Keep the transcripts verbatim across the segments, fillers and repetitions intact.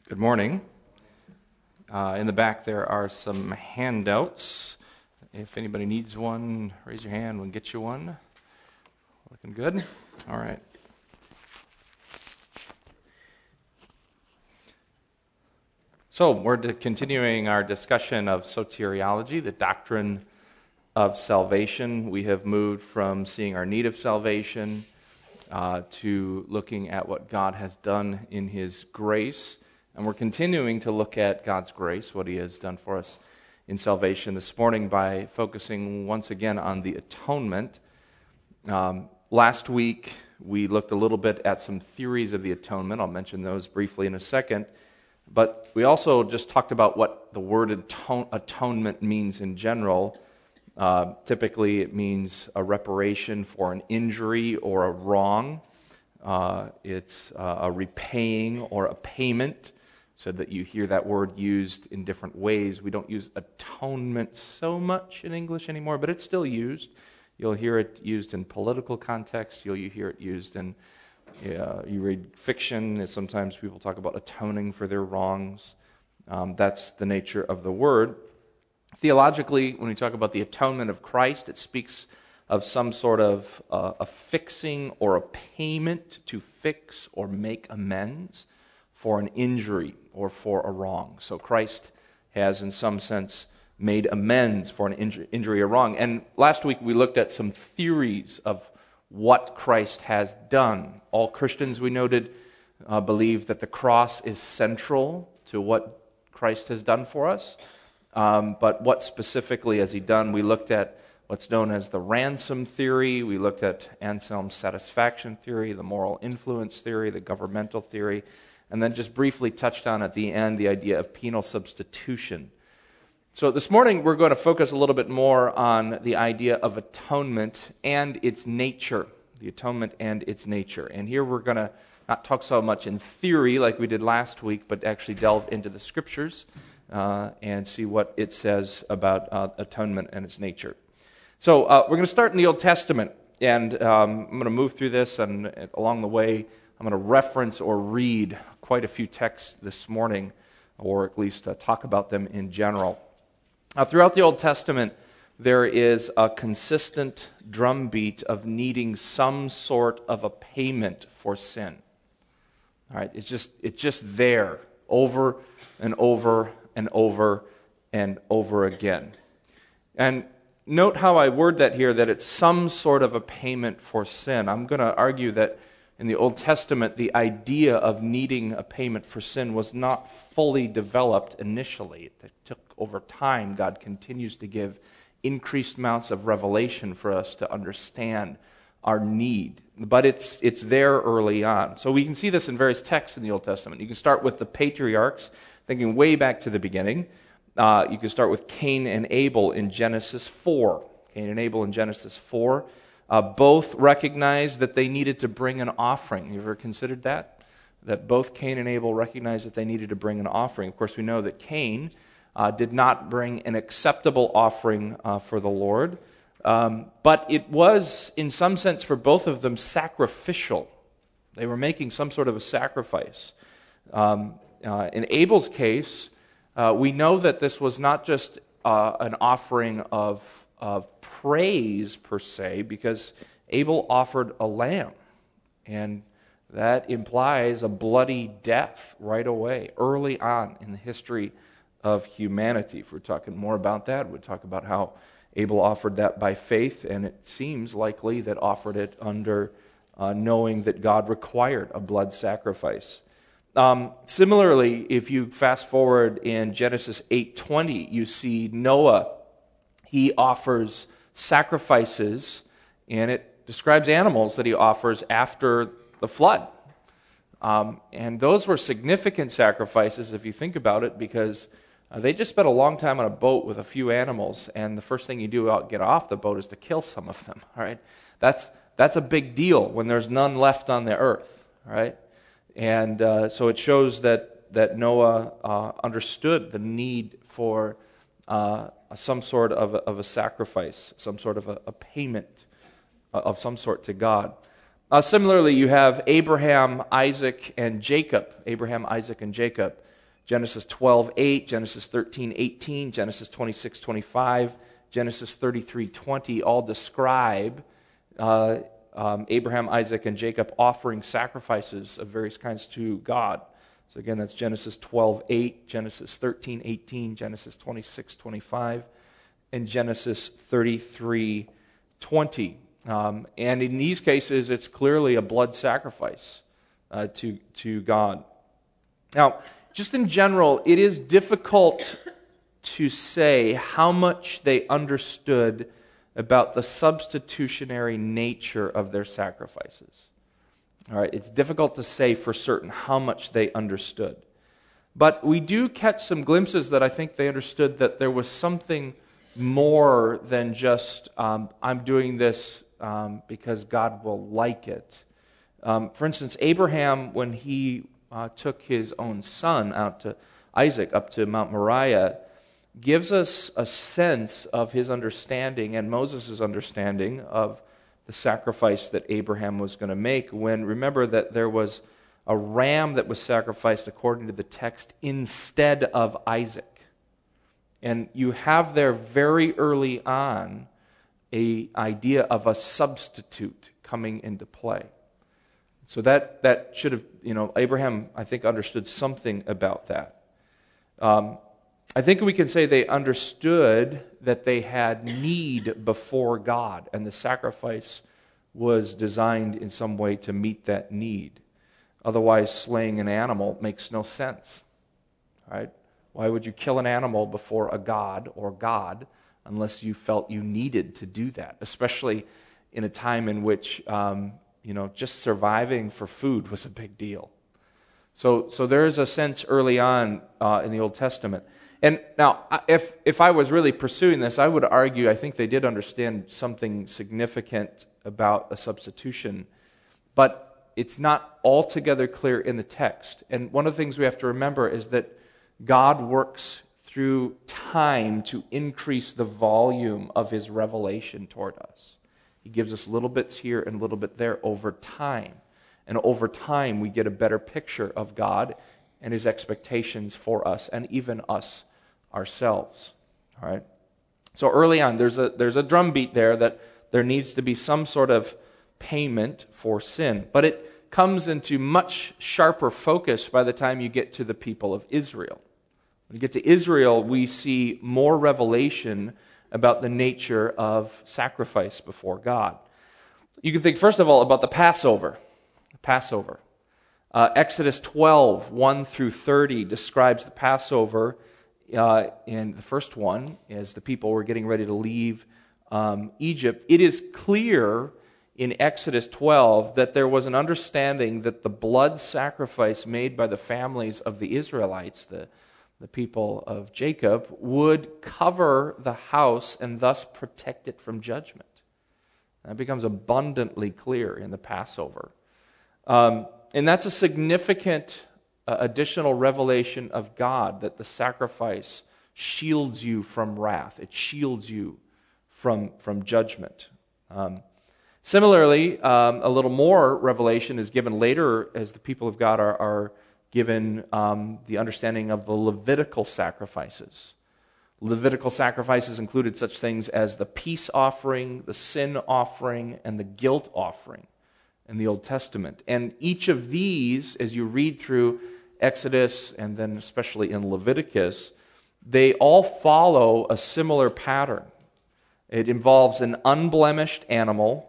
Good morning. Uh, in the back there are some handouts. If anybody needs one, raise your hand. We'll get you one. Looking good? All right. So we're continuing our discussion of soteriology, the doctrine of salvation. We have moved from seeing our need of salvation uh, to looking at what God has done in His grace. And we're continuing to look at God's grace, what He has done for us in salvation this morning by focusing once again on the atonement. Um, last week, we looked a little bit at some theories of the atonement. I'll mention those briefly in a second. But we also just talked about what the word atone- atonement means in general. Uh, typically, it means a reparation for an injury or a wrong. Uh, it's uh, a repaying or a payment. So that you hear that word used in different ways. We don't use atonement so much in English anymore, but it's still used. You'll hear it used in political context. You'll hear it used in, uh, you read fiction, and sometimes people talk about atoning for their wrongs. Um, that's the nature of the word. Theologically, when we talk about the atonement of Christ, it speaks of some sort of uh, a fixing or a payment to fix or make amends for an injury or for a wrong. So Christ has, in some sense, made amends for an injury, injury or wrong. And last week we looked at some theories of what Christ has done. All Christians, we noted, uh, believe that the cross is central to what Christ has done for us. Um, but what specifically has He done? We looked at what's known as the ransom theory. We looked at Anselm's satisfaction theory, the moral influence theory, the governmental theory, and then just briefly touched on at the end the idea of penal substitution. So this morning we're going to focus a little bit more on the idea of atonement and its nature, the atonement and its nature. And here we're going to not talk so much in theory like we did last week, but actually delve into the Scriptures uh, and see what it says about uh, atonement and its nature. So uh, we're going to start in the Old Testament, and um, I'm going to move through this, and along the way I'm going to reference or read quite a few texts this morning, or at least uh, talk about them in general. Now, throughout the Old Testament, there is a consistent drumbeat of needing some sort of a payment for sin. All right, it's just it's just there over and over and over and over again. And note how I word that here, that it's some sort of a payment for sin. I'm going to argue that in the Old Testament, the idea of needing a payment for sin was not fully developed initially. It took over time. God continues to give increased amounts of revelation for us to understand our need. But it's it's there early on. So we can see this in various texts in the Old Testament. You can start with the patriarchs, thinking way back to the beginning. Uh, you can start with Cain and Abel in Genesis four. Cain and Abel in Genesis four. Uh, both recognized that they needed to bring an offering. You ever considered that? That both Cain and Abel recognized that they needed to bring an offering. Of course, we know that Cain uh, did not bring an acceptable offering uh, for the Lord, um, but it was, in some sense, for both of them, sacrificial. They were making some sort of a sacrifice. Um, uh, in Abel's case, uh, we know that this was not just uh, an offering of of praise per se, because Abel offered a lamb, and that implies a bloody death right away, early on in the history of humanity. If we're talking more about that, we'd talk about how Abel offered that by faith, and it seems likely that offered it under uh, knowing that God required a blood sacrifice. Um, similarly, if you fast forward in Genesis eight twenty, you see Noah. He offers sacrifices, and it describes animals that he offers after the flood. Um, and those were significant sacrifices, if you think about it, because uh, they just spent a long time on a boat with a few animals, and the first thing you do out get off the boat is to kill some of them. All right, that's that's a big deal when there's none left on the earth. All right, and uh, so it shows that that Noah uh, understood the need for Uh, some sort of a, of a sacrifice, some sort of a, a payment of some sort to God. Uh, similarly, you have Abraham, Isaac, and Jacob. Abraham, Isaac, and Jacob. Genesis twelve eight, Genesis thirteen eighteen, Genesis twenty-six twenty-five, Genesis thirty-three twenty all describe uh, um, Abraham, Isaac, and Jacob offering sacrifices of various kinds to God. So again, that's Genesis twelve eight, Genesis thirteen eighteen, Genesis twenty-six twenty-five, and Genesis thirty-three twenty. Um, and in these cases, it's clearly a blood sacrifice uh, to, to God. Now, just in general, it is difficult to say how much they understood about the substitutionary nature of their sacrifices. All right, it's difficult to say for certain how much they understood. But we do catch some glimpses that I think they understood that there was something more than just, um, I'm doing this um, because God will like it. Um, for instance, Abraham, when he uh, took his own son out to Isaac up to Mount Moriah, gives us a sense of his understanding and Moses' understanding of the sacrifice that Abraham was going to make, when, remember that there was a ram that was sacrificed according to the text instead of Isaac. And you have there very early on a idea of a substitute coming into play. So that, that should have, you know, Abraham, I think, understood something about that. Um, I think we can say they understood that they had need before God, and the sacrifice was designed in some way to meet that need. Otherwise, slaying an animal makes no sense. Right? Why would you kill an animal before a god or God unless you felt you needed to do that, especially in a time in which um, you know, just surviving for food was a big deal. So, so there is a sense early on uh, in the Old Testament. And now, if if I was really pursuing this, I would argue I think they did understand something significant about a substitution, but it's not altogether clear in the text. And one of the things we have to remember is that God works through time to increase the volume of His revelation toward us. He gives us little bits here and little bit there over time. And over time, we get a better picture of God and His expectations for us, and even us ourselves. All right. So early on, there's a there's a drumbeat there that there needs to be some sort of payment for sin, but it comes into much sharper focus by the time you get to the people of Israel. When you get to Israel, we see more revelation about the nature of sacrifice before God. You can think, first of all, about the Passover. The Passover. Uh, Exodus twelve, one through thirty describes the Passover. Uh, in the first one, as the people were getting ready to leave um, Egypt, it is clear in Exodus twelve that there was an understanding that the blood sacrifice made by the families of the Israelites, the, the people of Jacob, would cover the house and thus protect it from judgment. That becomes abundantly clear in the Passover. Um, and that's a significant uh, additional revelation of God, that the sacrifice shields you from wrath. It shields you from, from judgment. Um, similarly, um, a little more revelation is given later as the people of God are, are given um, the understanding of the Levitical sacrifices. Levitical sacrifices included such things as the peace offering, the sin offering, and the guilt offering in the Old Testament. And each of these, as you read through Exodus and then especially in Leviticus, they all follow a similar pattern. It involves an unblemished animal.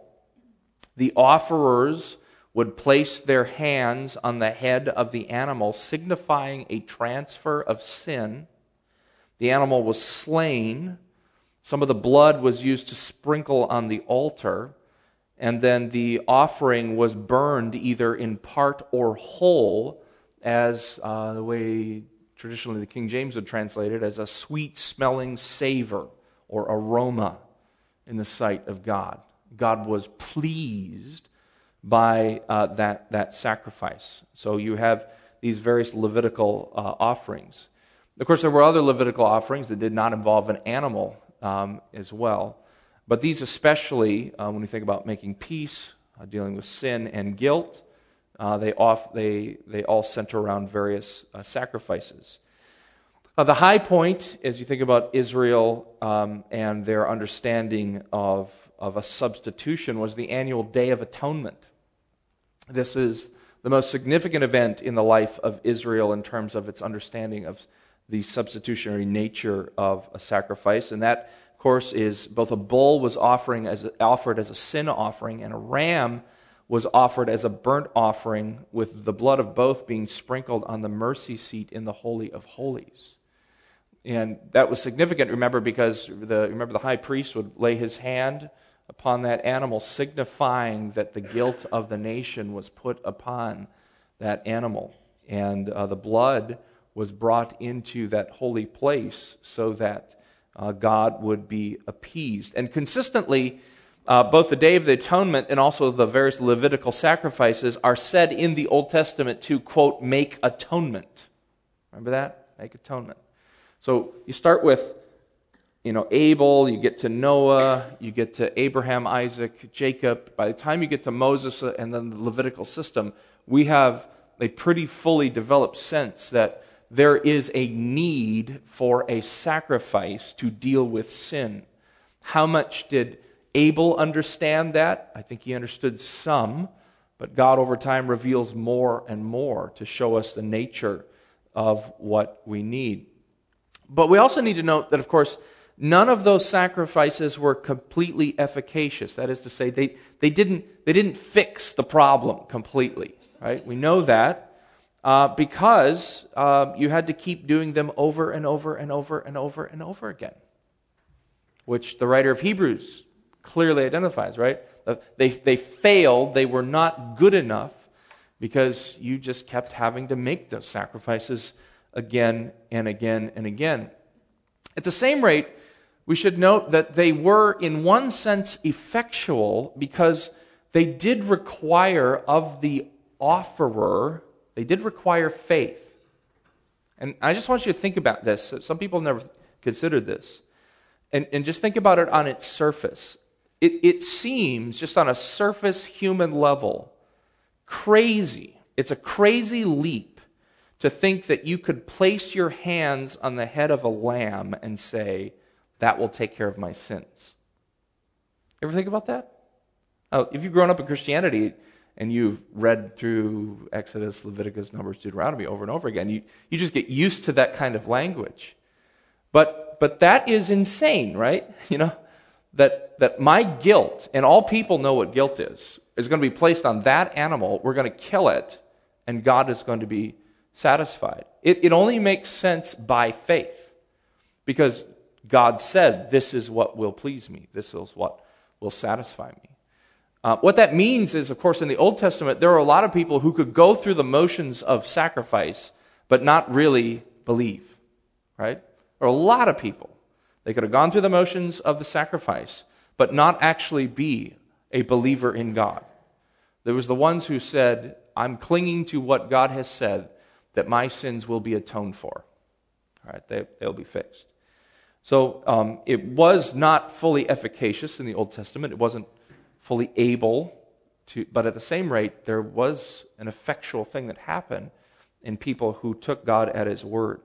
The offerers would place their hands on the head of the animal, signifying a transfer of sin. The animal was slain. Some of the blood was used to sprinkle on the altar. And then the offering was burned either in part or whole, as uh, the way traditionally the King James would translate it, as a sweet-smelling savor or aroma in the sight of God. God was pleased by uh, that, that sacrifice. So you have these various Levitical uh, offerings. Of course, there were other Levitical offerings that did not involve an animal um, as well. But these especially, uh, when we think about making peace, uh, dealing with sin and guilt. Uh, they, off, they, they all center around various uh, sacrifices. Uh, the high point, as you think about Israel um, and their understanding of, of a substitution, was the annual Day of Atonement. This is the most significant event in the life of Israel in terms of its understanding of the substitutionary nature of a sacrifice. And that, of course, is both a bull was offering as a, offered as a sin offering, and a ram was offered as a burnt offering, with the blood of both being sprinkled on the mercy seat in the Holy of Holies. And that was significant, remember, because the remember the high priest would lay his hand upon that animal, signifying that the guilt of the nation was put upon that animal. And uh, the blood was brought into that holy place so that uh, God would be appeased. And consistently, Uh, both the Day of the Atonement and also the various Levitical sacrifices are said in the Old Testament to, quote, make atonement. Remember that? Make atonement. So you start with, you know, Abel, you get to Noah, you get to Abraham, Isaac, Jacob. By the time you get to Moses and then the Levitical system, we have a pretty fully developed sense that there is a need for a sacrifice to deal with sin. How much did Abel understand that? I think he understood some, but God over time reveals more and more to show us the nature of what we need. But we also need to note that, of course, none of those sacrifices were completely efficacious. That is to say, they, they, didn't, they didn't fix the problem completely. Right? We know that uh, because uh, you had to keep doing them over and over and over and over and over again, which the writer of Hebrews clearly identifies, right? They, they failed, they were not good enough because you just kept having to make those sacrifices again and again and again. At the same rate, we should note that they were in one sense effectual because they did require of the offerer, they did require faith. And I just want you to think about this. Some people have never considered this. And, and just think about it on its surface. It, it seems, just on a surface human level, crazy. It's a crazy leap to think that you could place your hands on the head of a lamb and say, that will take care of my sins. Ever think about that? Oh, if you've grown up in Christianity and you've read through Exodus, Leviticus, Numbers, Deuteronomy over and over again, you, you just get used to that kind of language. But but that is insane, right? You know, that that my guilt, and all people know what guilt is, is going to be placed on that animal. We're going to kill it, and God is going to be satisfied. It, it only makes sense by faith, because God said, this is what will please me. This is what will satisfy me. Uh, what that means is, of course, in the Old Testament, there are a lot of people who could go through the motions of sacrifice, but not really believe, right? There are a lot of people. They could have gone through the motions of the sacrifice, but not actually be a believer in God. There was the ones who said, I'm clinging to what God has said, that my sins will be atoned for. All right, they, they'll be fixed. So um, it was not fully efficacious in the Old Testament. It wasn't fully able to, but at the same rate, there was an effectual thing that happened in people who took God at His word.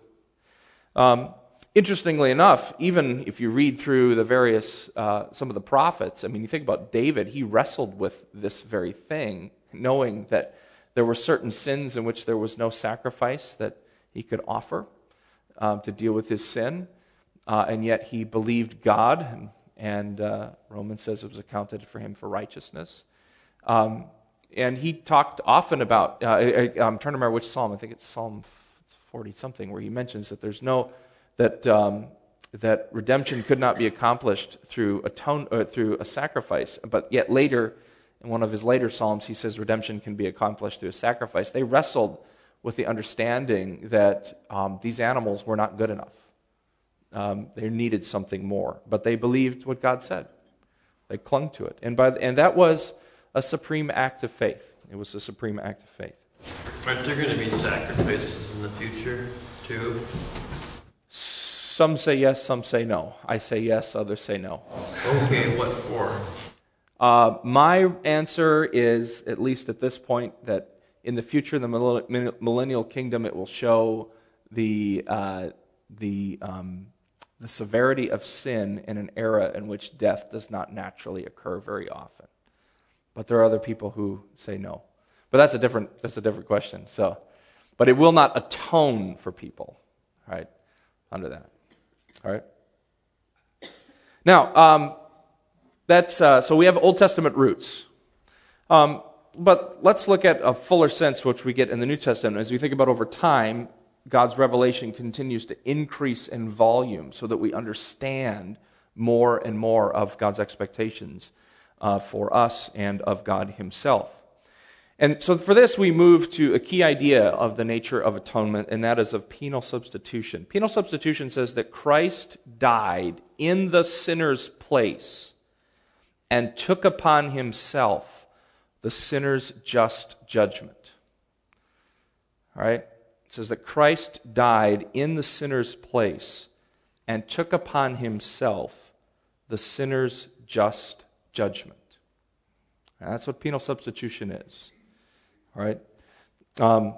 Um, interestingly enough, even if you read through the various, uh, some of the prophets, I mean, you think about David, he wrestled with this very thing, knowing that there were certain sins in which there was no sacrifice that he could offer um, to deal with his sin. Uh, and yet he believed God, and, and uh, Romans says it was accounted for him for righteousness. Um, and he talked often about, uh, I, I'm trying to remember which psalm, I think it's Psalm forty-something, where he mentions that there's no, that um, that redemption could not be accomplished through atone, uh, through a sacrifice. But yet later, in one of his later psalms, he says redemption can be accomplished through a sacrifice. They wrestled with the understanding that um, these animals were not good enough. Um, they needed something more, but they believed what God said. They clung to it, and by the, and that was a supreme act of faith. It was a supreme act of faith. Aren't there going to be sacrifices in the future too? Some say yes, some say no. I say yes, others say no. Okay, what for? Uh, my answer is, at least at this point, that in the future, the millenn- millennial kingdom, it will show the uh, the um, the severity of sin in an era in which death does not naturally occur very often. But there are other people who say no. But that's a different that's a different question. So, but it will not atone for people, right? Under that, all right. Now, um, that's uh, so we have Old Testament roots, um, but let's look at a fuller sense which we get in the New Testament. As we think about over time, God's revelation continues to increase in volume, so that we understand more and more of God's expectations uh, for us and of God Himself. And so for this, we move to a key idea of the nature of atonement, and that is of penal substitution. Penal substitution says that Christ died in the sinner's place and took upon Himself the sinner's just judgment. All right? It says that Christ died in the sinner's place and took upon Himself the sinner's just judgment. And that's what penal substitution is. All right? Um,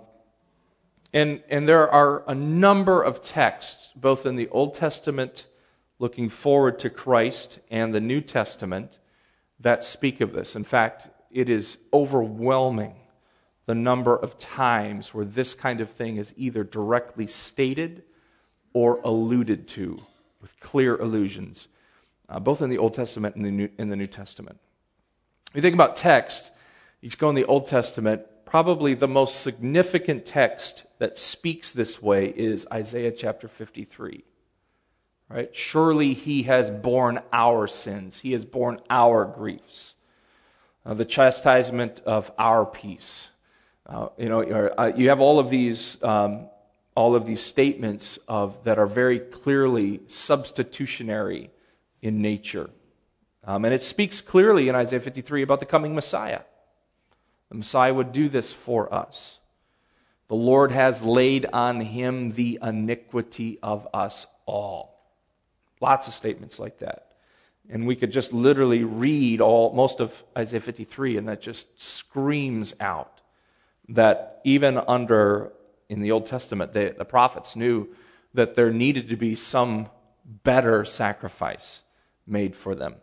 and, and there are a number of texts, both in the Old Testament looking forward to Christ and the New Testament, that speak of this. In fact, it is overwhelming the number of times where this kind of thing is either directly stated or alluded to with clear allusions, uh, both in the Old Testament and the New, in the New Testament. When you think about text, you go in the Old Testament, probably the most significant text that speaks this way is Isaiah chapter fifty-three. Right? Surely He has borne our sins. He has borne our griefs. Uh, the chastisement of our peace. Uh, you know, uh, you have all of these, um, all of these statements of that are very clearly substitutionary in nature, um, and it speaks clearly in Isaiah fifty-three about the coming Messiah. The Messiah would do this for us. The Lord has laid on Him the iniquity of us all. Lots of statements like that. And we could just literally read all most of Isaiah fifty-three, and that just screams out that even under, in the Old Testament, the, the prophets knew that there needed to be some better sacrifice made for them.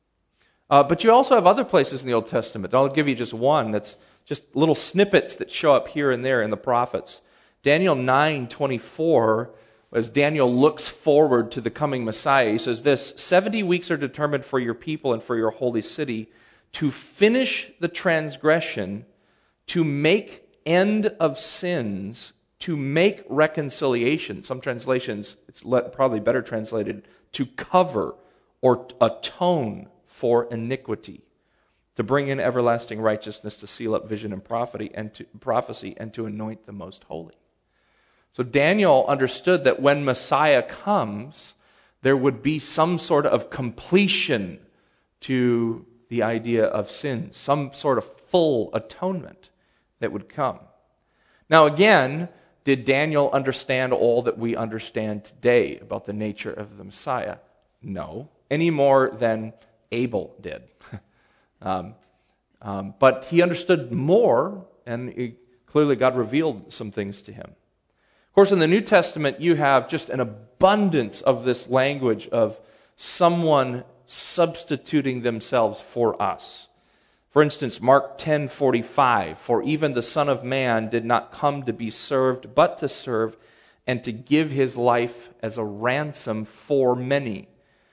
Uh, but you also have other places in the Old Testament. I'll give you just one that's just little snippets that show up here and there in the prophets. Daniel nine twenty-four, as Daniel looks forward to the coming Messiah, he says this: seventy weeks are determined for your people and for your holy city to finish the transgression, to make end of sins, to make reconciliation. Some translations, it's probably better translated, to cover or atone for iniquity, to bring in everlasting righteousness, to seal up vision and prophecy, and to, prophecy, and to anoint the most holy. So Daniel understood that when Messiah comes, there would be some sort of completion to the idea of sin, some sort of full atonement that would come. Now again, did Daniel understand all that we understand today about the nature of the Messiah? No, any more than Abel did. um, um, but he understood more, and he, clearly God revealed some things to him. Of course, in the New Testament, you have just an abundance of this language of someone substituting themselves for us. For instance, Mark ten forty-five, for even the Son of Man did not come to be served, but to serve, and to give His life as a ransom for many.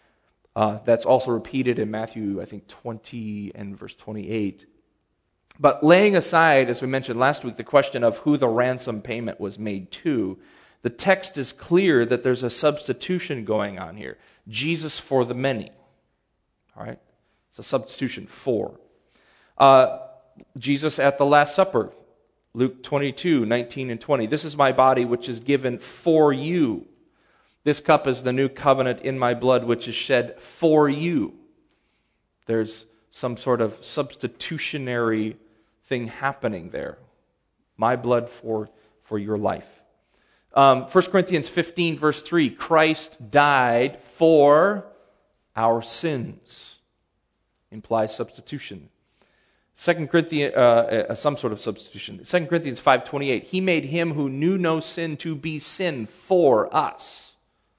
Uh, that's also repeated in Matthew, I think, twenty and verse twenty-eight. But laying aside, as we mentioned last week, the question of who the ransom payment was made to, the text is clear that there's a substitution going on here. Jesus for the many. All right? It's a substitution for. Uh, Jesus at the Last Supper, Luke twenty-two, nineteen and twenty. This is my body which is given for you. This cup is the new covenant in my blood which is shed for you. There's some sort of substitutionary thing happening there. My blood for, for your life. Um, First Corinthians fifteen, verse three, Christ died for our sins. implies substitution. Second Corinthians, uh, uh, some sort of substitution. Second Corinthians five twenty-eight, he made him who knew no sin to be sin for us.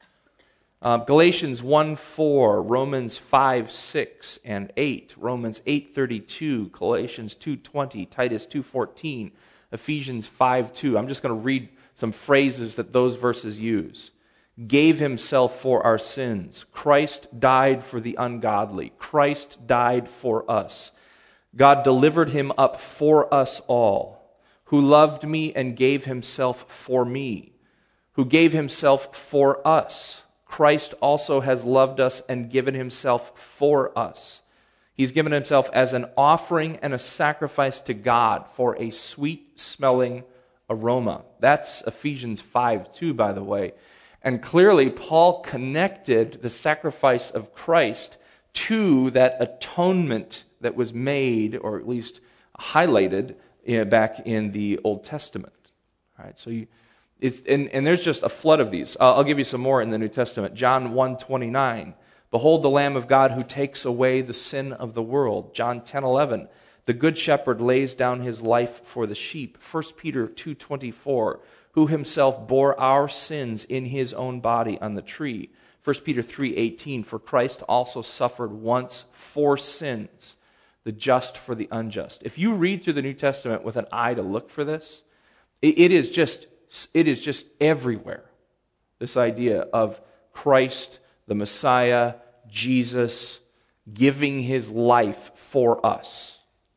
Uh, Galatians one four, Romans five six and eight, Romans eight thirty-two, Galatians two twenty, Titus two fourteen, Ephesians five two. I'm just going to read some phrases that those verses use. Gave himself for our sins. Christ died for the ungodly. Christ died for us. God delivered him up for us all, who loved me and gave himself for me, who gave himself for us. Christ also has loved us and given himself for us. He's given himself as an offering and a sacrifice to God for a sweet-smelling aroma. That's Ephesians five two, by the way. And clearly, Paul connected the sacrifice of Christ to that atonement that was made, or at least highlighted, in, back in the Old Testament. All right, so you, it's and, and there's just a flood of these. I'll, I'll give you some more in the New Testament. John one twenty-nine, behold the Lamb of God who takes away the sin of the world. John ten eleven, the Good Shepherd lays down his life for the sheep. First Peter two twenty-four, who himself bore our sins in his own body on the tree. First Peter three eighteen, for Christ also suffered once for sins, the just for the unjust. If you read through the New Testament with an eye to look for this, it, it is just it is just everywhere. This idea of Christ, the Messiah, Jesus, giving his life for us.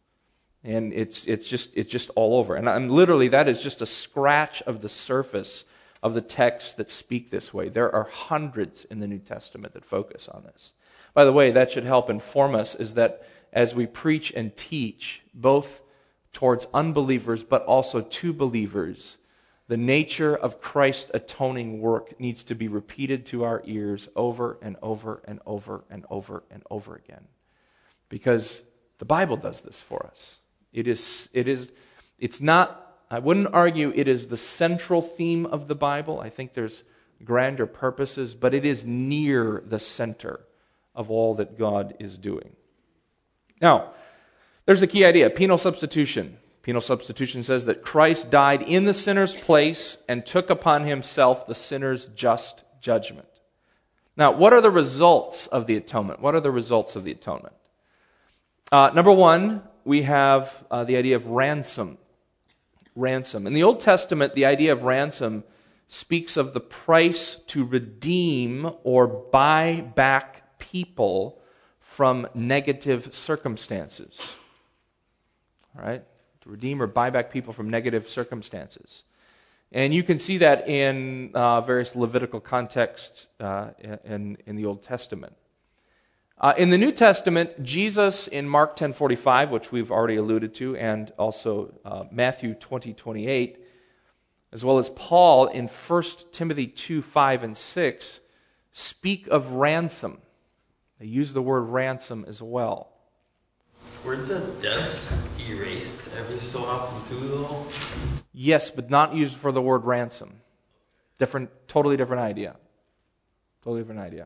And it's it's just it's just all over. And I'm literally, that is just a scratch of the surface of the texts that speak this way. There are hundreds in the New Testament that focus on this. By the way, that should help inform us, is that as we preach and teach, both towards unbelievers but also to believers, the nature of Christ's atoning work needs to be repeated to our ears over and over and over and over and over again. Because the Bible does this for us. It is, it is, it's not, I wouldn't argue it is the central theme of the Bible. I think there's grander purposes, but it is near the center of all that God is doing. Now, there's a key idea, penal substitution. Penal substitution says that Christ died in the sinner's place and took upon himself the sinner's just judgment. Now, what are the results of the atonement? What are the results of the atonement? Uh, number one, we have uh, the idea of ransom. Ransom. In the Old Testament, the idea of ransom speaks of the price to redeem or buy back people from negative circumstances. All right? To redeem or buy back people from negative circumstances. And you can see that in uh, various Levitical contexts uh, in, in the Old Testament. Uh, in the New Testament, Jesus in Mark ten forty-five, which we've already alluded to, and also uh, Matthew twenty twenty-eight, as well as Paul in First Timothy two five and six, speak of ransom. They use the word ransom as well. Were the debts erased every so often too, though? Yes, but not used for the word ransom. Different, totally different idea. Totally different idea.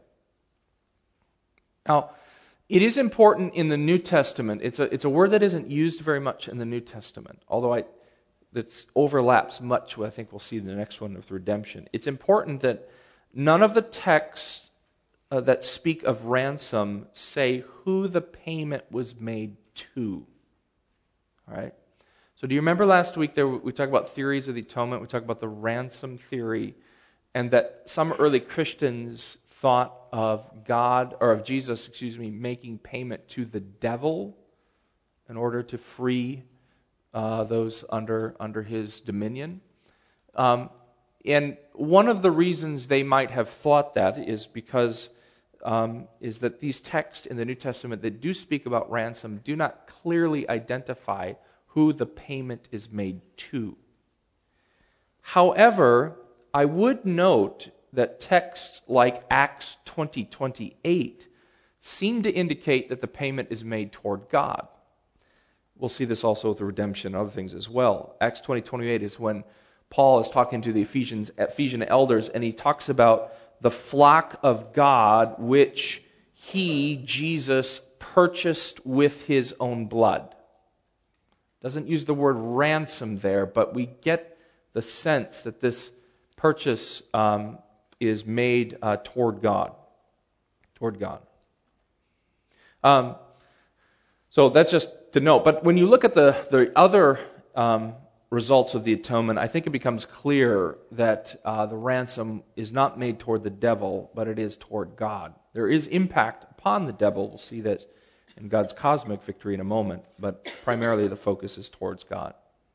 Now, it is important in the New Testament. It's a it's a word that isn't used very much in the New Testament, although I that overlaps much with, I think we'll see in the next one with redemption. It's important that none of the texts uh, that speak of ransom say who the payment was made to. All right? So do you remember last week there we talked about theories of the atonement, we talked about the ransom theory, and that some early Christians thought of God, or of Jesus, excuse me, making payment to the devil in order to free uh, those under under his dominion. Um, and one of the reasons they might have thought that is because um, is that these texts in the New Testament that do speak about ransom do not clearly identify who the payment is made to. However, I would note that texts like Acts twenty twenty-eight seem to indicate that the payment is made toward God. We'll see this also with the redemption and other things as well. Acts twenty twenty-eight is when Paul is talking to the Ephesians, Ephesian elders, and he talks about the flock of God which he, Jesus, purchased with his own blood. Doesn't use the word ransom there, but we get the sense that this purchase um, is made uh, toward God. Toward God. Um, so that's just to note. But when you look at the, the other um, results of the atonement, I think it becomes clear that uh, the ransom is not made toward the devil, but it is toward God. There is impact upon the devil. We'll see that in God's cosmic victory in a moment, but primarily the focus is towards God.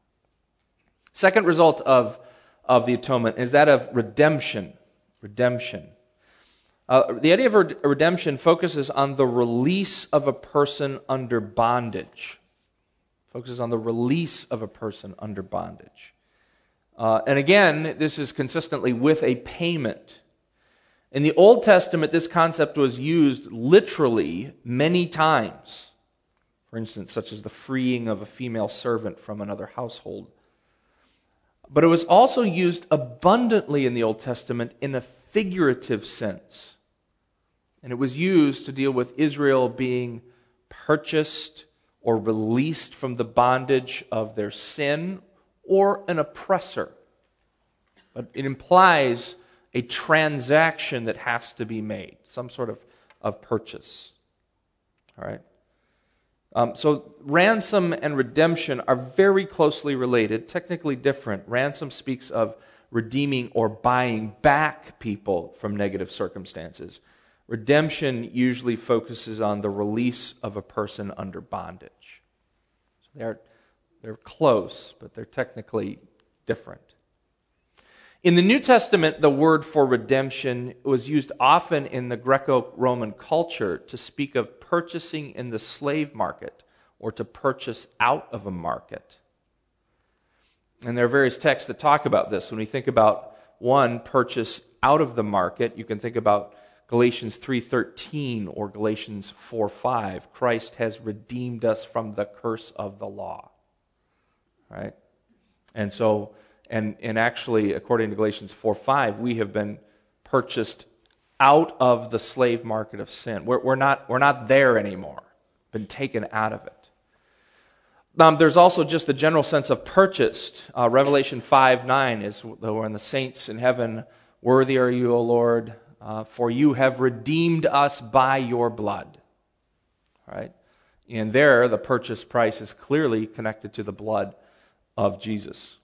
Second result of, of the atonement is that of redemption. Redemption. Uh, the idea of red- redemption focuses on the release of a person under bondage. Focuses on the release of a person under bondage. Uh, and again, this is consistently with a payment. In the Old Testament, this concept was used literally many times. For instance, such as the freeing of a female servant from another household. But it was also used abundantly in the Old Testament in a figurative sense. And it was used to deal with Israel being purchased or released from the bondage of their sin or an oppressor. But it implies a transaction that has to be made, some sort of, of purchase. All right? Um, so ransom and redemption are very closely related, technically different. Ransom speaks of redeeming or buying back people from negative circumstances. Redemption usually focuses on the release of a person under bondage. So they're, they're close, but they're technically different. In the New Testament, the word for redemption was used often in the Greco-Roman culture to speak of purchasing in the slave market or to purchase out of a market. And there are various texts that talk about this. When we think about one, purchase out of the market, you can think about Galatians three thirteen or Galatians four five. Christ has redeemed us from the curse of the law. Right? And so And, and actually, according to Galatians four five, we have been purchased out of the slave market of sin. We're, we're, not, we're not there anymore. Been taken out of it. Um, there's also just the general sense of purchased. Uh, Revelation five nine is when the saints in heaven, worthy are you, O Lord, uh, for you have redeemed us by your blood. Right? And there, the purchase price is clearly connected to the blood of Jesus.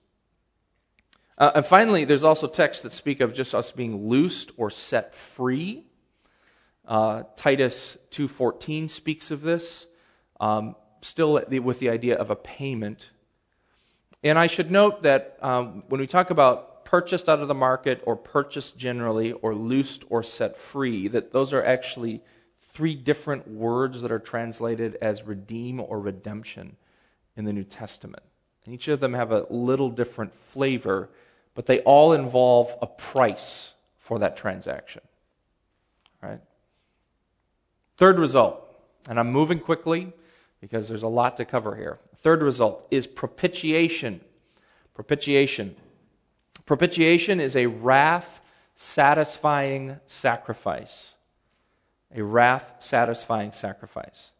Uh, and finally, there's also texts that speak of just us being loosed or set free. Uh, Titus two fourteen speaks of this, um, still with the idea of a payment. And I should note that um, when we talk about purchased out of the market or purchased generally or loosed or set free, that those are actually three different words that are translated as redeem or redemption in the New Testament. And each of them have a little different flavor, but they all involve a price for that transaction. Right? Third result, and I'm moving quickly because there's a lot to cover here. Third result is propitiation. Propitiation. Propitiation is a wrath-satisfying sacrifice. A wrath-satisfying sacrifice.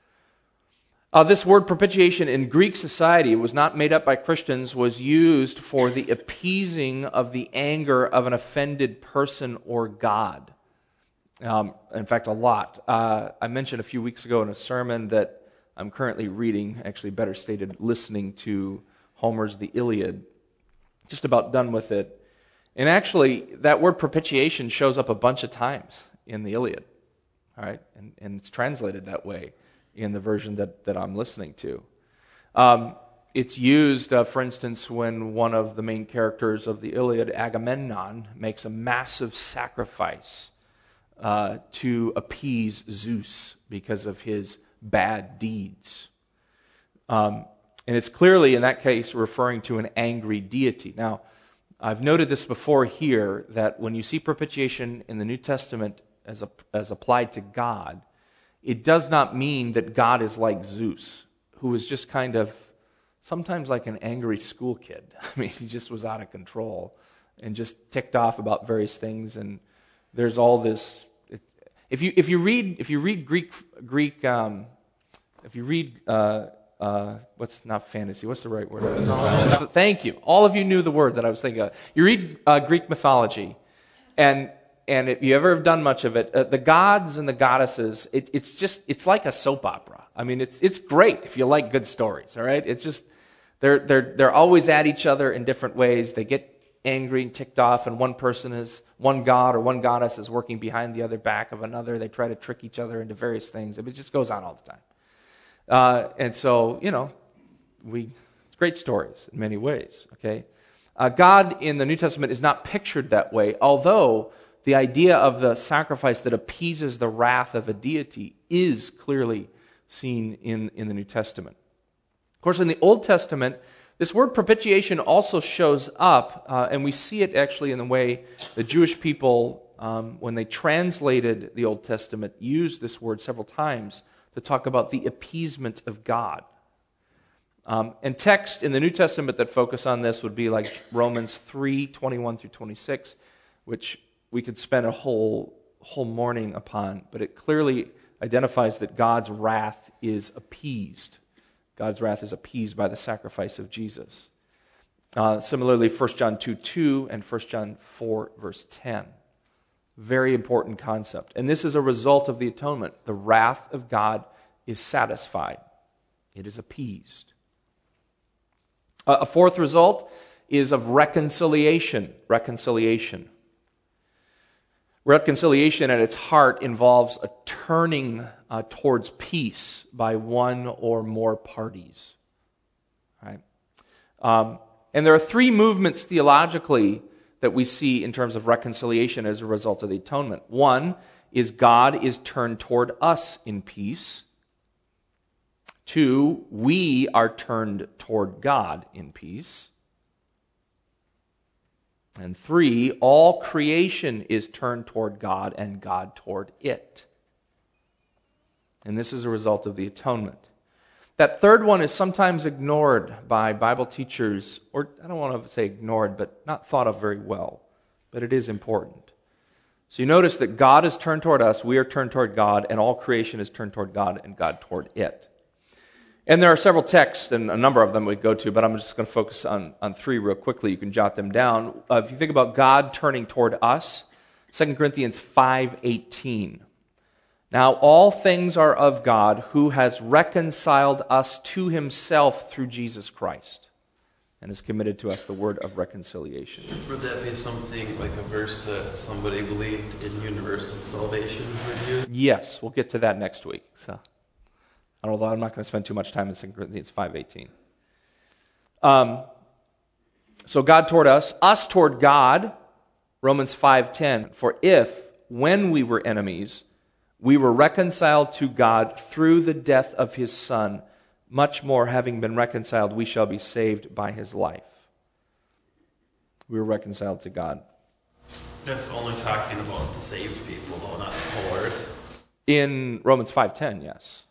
Uh, this word propitiation in Greek society was not made up by Christians, was used for the appeasing of the anger of an offended person or God. Um, in fact, a lot. Uh, I mentioned a few weeks ago in a sermon that I'm currently reading, actually better stated, listening to Homer's The Iliad. Just about done with it. And actually, that word propitiation shows up a bunch of times in the Iliad. All right? And, and it's translated that way in the version that, that I'm listening to. Um, it's used, uh, for instance, when one of the main characters of the Iliad, Agamemnon, makes a massive sacrifice uh, to appease Zeus because of his bad deeds. Um, and it's clearly, in that case, referring to an angry deity. Now, I've noted this before here, that when you see propitiation in the New Testament as, a, as applied to God, it does not mean that God is like Zeus, who is just kind of sometimes like an angry school kid. I mean, he just was out of control and just ticked off about various things. And there's all this. It, If you if you read if you read Greek Greek um, if you read uh, uh, what's not fantasy, what's the right word? Thank you. All of you knew the word that I was thinking of. You read uh, Greek mythology, and and if you ever have done much of it, uh, the gods and the goddesses, it, it's just it's like a soap opera. I mean, it's it's great if you like good stories. All right, it's just they're they're they're always at each other in different ways. They get angry and ticked off, and one person is, one god or one goddess is working behind the other back of another. They try to trick each other into various things. It just goes on all the time. Uh, and so, you know, we it's great stories in many ways, okay? Uh, God in the New Testament is not pictured that way, although the idea of the sacrifice that appeases the wrath of a deity is clearly seen in, in the New Testament. Of course, in the Old Testament, this word propitiation also shows up, uh, and we see it actually in the way the Jewish people, um, when they translated the Old Testament, used this word several times to talk about the appeasement of God. Um, and texts in the New Testament that focus on this would be like Romans three, twenty-one through twenty-six, which we could spend a whole, whole morning upon, but it clearly identifies that God's wrath is appeased. God's wrath is appeased by the sacrifice of Jesus. Uh, similarly, First John two two and First John four, verse ten. Very important concept. And this is a result of the atonement. The wrath of God is satisfied. It is appeased. Uh, a fourth result is of reconciliation. Reconciliation. Reconciliation at its heart involves a turning uh, towards peace by one or more parties. Right? Um, and there are three movements theologically that we see in terms of reconciliation as a result of the atonement. One is God is turned toward us in peace. Two, we are turned toward God in peace. And three, all creation is turned toward God and God toward it. And this is a result of the atonement. That third one is sometimes ignored by Bible teachers, or I don't want to say ignored, but not thought of very well. But it is important. So you notice that God is turned toward us, we are turned toward God, and all creation is turned toward God and God toward it. And there are several texts, and a number of them we go to, but I'm just going to focus on, on three real quickly. You can jot them down. Uh, if you think about God turning toward us, Second Corinthians five eighteen. Now all things are of God, who has reconciled us to himself through Jesus Christ, and has committed to us the word of reconciliation. Would that be something like a verse that somebody believed in universal salvation would use? Yes, we'll get to that next week. So. Although I'm not going to spend too much time in Second Corinthians five eighteen. Um, so God toward us, us toward God, Romans five ten. For if, when we were enemies, we were reconciled to God through the death of his Son, much more having been reconciled, we shall be saved by his life. We were reconciled to God. That's only talking about the saved people, though, not the whole earth. In Romans five ten, yes.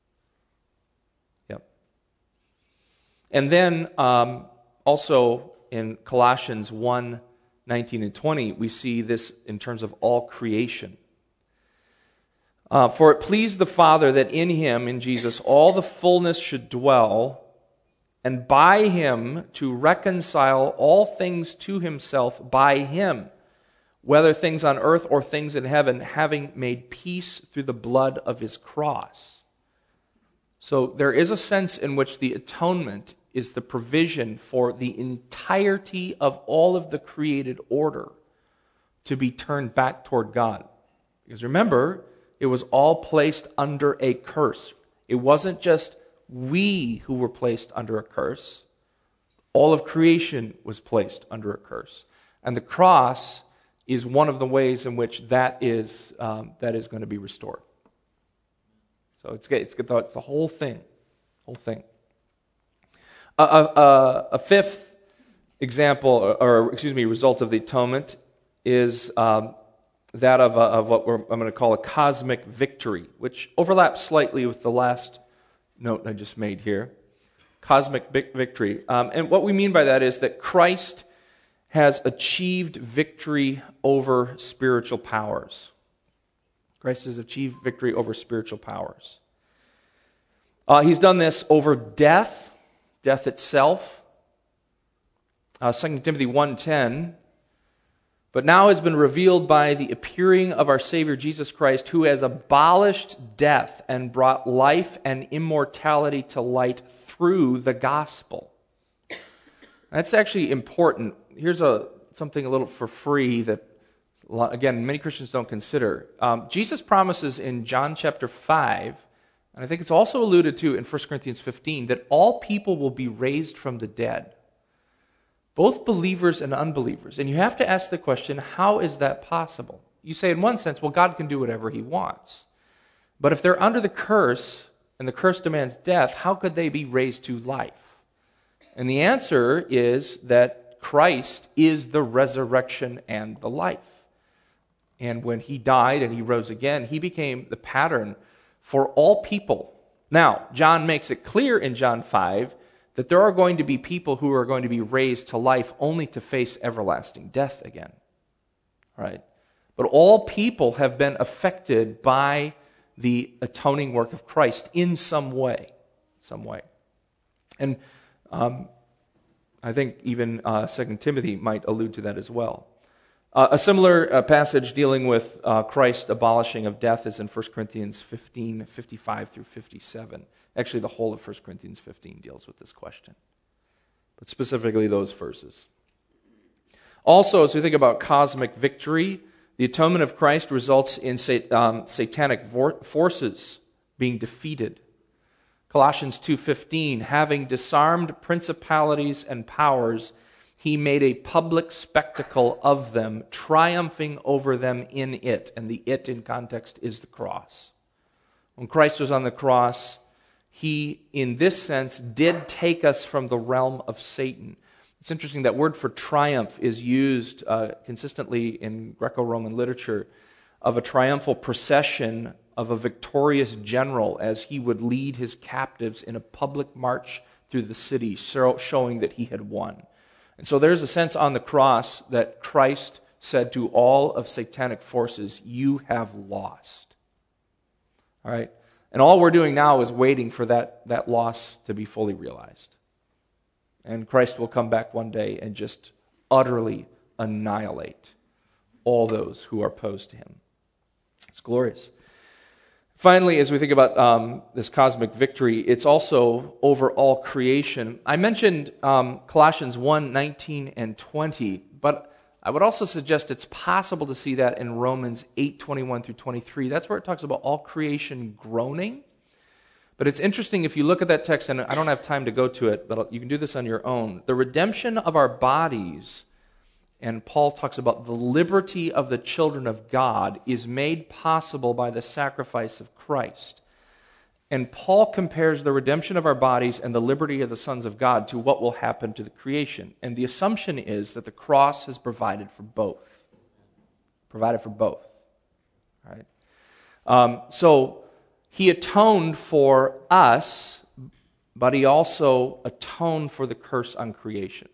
And then um, also in Colossians one nineteen and twenty, we see this in terms of all creation. Uh, For it pleased the Father that in him, in Jesus, all the fullness should dwell, and by him to reconcile all things to himself by him, whether things on earth or things in heaven, having made peace through the blood of his cross. So there is a sense in which the atonement is the provision for the entirety of all of the created order to be turned back toward God. Because remember, it was all placed under a curse. It wasn't just we who were placed under a curse. All of creation was placed under a curse. And the cross is one of the ways in which that is, um, that is going to be restored. So it's, it's, it's the whole thing, whole thing. A, a, a fifth example, or, or excuse me, result of the atonement is um, that of, a, of what we're, I'm going to call a cosmic victory, which overlaps slightly with the last note I just made here. Cosmic victory. Um, and what we mean by that is that Christ has achieved victory over spiritual powers. Christ has achieved victory over spiritual powers. Uh, he's done this over death, death itself. Uh, Second Timothy one ten, but now has been revealed by the appearing of our Savior Jesus Christ, who has abolished death and brought life and immortality to light through the gospel. That's actually important. Here's a something a little for free that, again, many Christians don't consider. Um, Jesus promises in John chapter five, and I think it's also alluded to in First Corinthians fifteen, that all people will be raised from the dead. Both believers and unbelievers. And you have to ask the question, how is that possible? You say in one sense, well, God can do whatever He wants. But if they're under the curse, and the curse demands death, how could they be raised to life? And the answer is that Christ is the resurrection and the life. And when He died and He rose again, He became the pattern for all people. Now, John makes it clear in John five that there are going to be people who are going to be raised to life only to face everlasting death again. Right? But all people have been affected by the atoning work of Christ in some way. Some way. And um, I think even uh, Second Timothy might allude to that as well. Uh, a similar uh, passage dealing with uh, Christ abolishing of death is in First Corinthians fifteen, fifty-five through fifty-seven. Actually, the whole of First Corinthians fifteen deals with this question, but specifically those verses. Also, as we think about cosmic victory, the atonement of Christ results in sat- um, satanic vor- forces being defeated. Colossians two fifteen, having disarmed principalities and powers, He made a public spectacle of them, triumphing over them in it. And the it in context is the cross. When Christ was on the cross, He, in this sense, did take us from the realm of Satan. It's interesting, that word for triumph is used uh, consistently in Greco-Roman literature of a triumphal procession of a victorious general as he would lead his captives in a public march through the city, showing that he had won. And so there's a sense on the cross that Christ said to all of satanic forces, you have lost. All right? And all we're doing now is waiting for that, that loss to be fully realized. And Christ will come back one day and just utterly annihilate all those who are opposed to Him. It's glorious. Finally, as we think about um, this cosmic victory, it's also over all creation. I mentioned um, Colossians one, nineteen and twenty, but I would also suggest it's possible to see that in Romans eight, twenty-one through twenty-three. That's where it talks about all creation groaning. But it's interesting if you look at that text, and I don't have time to go to it, but you can do this on your own. The redemption of our bodies, and Paul talks about the liberty of the children of God, is made possible by the sacrifice of Christ. And Paul compares the redemption of our bodies and the liberty of the sons of God to what will happen to the creation. And the assumption is that the cross has provided for both. Provided for both. All right? Um, so, He atoned for us, but He also atoned for the curse on creation.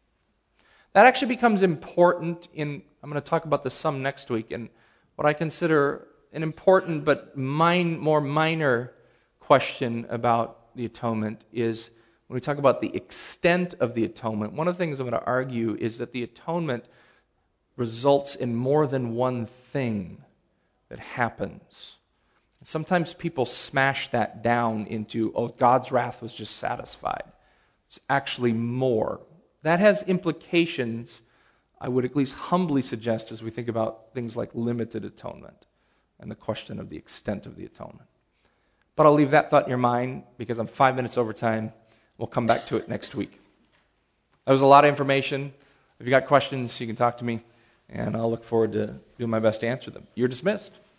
That actually becomes important in, I'm going to talk about this some next week, and what I consider an important but min, more minor question about the atonement is when we talk about the extent of the atonement. One of the things I'm going to argue is that the atonement results in more than one thing that happens. And sometimes people smash that down into, oh, God's wrath was just satisfied. It's actually more. That has implications, I would at least humbly suggest, as we think about things like limited atonement and the question of the extent of the atonement. But I'll leave that thought in your mind because I'm five minutes over time. We'll come back to it next week. That was a lot of information. If you got questions, you can talk to me, and I'll look forward to doing my best to answer them. You're dismissed.